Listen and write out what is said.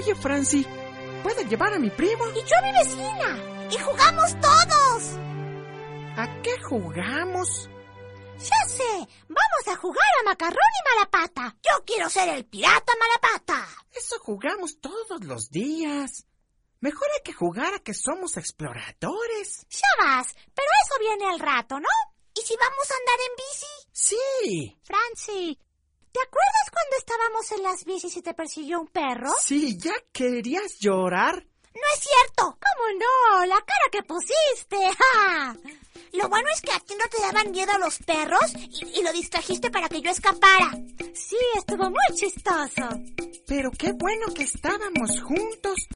Oye, Francie, ¿puedo llevar a mi primo? Y yo a mi vecina. Y jugamos todos. ¿A qué jugamos? Ya sé, vamos a jugar a Macarrón y Malapata. Yo quiero ser el pirata Malapata. Eso jugamos todos los días. Mejor hay que jugar a que somos exploradores. Ya vas, pero eso viene al rato, ¿no? ¿Y si vamos a andar en bici? Sí. Francie, ¿te acuerdas cuando estábamos en las bicis y te persiguió un perro? Sí, ¿ya querías llorar? No es cierto. ¿Cómo no? La cara que pusiste. ¡Ja! Lo bueno es que a ti no te daban miedo los perros y lo distrajiste para que yo escapara. Sí, estuvo muy chistoso. Pero qué bueno que estábamos juntos.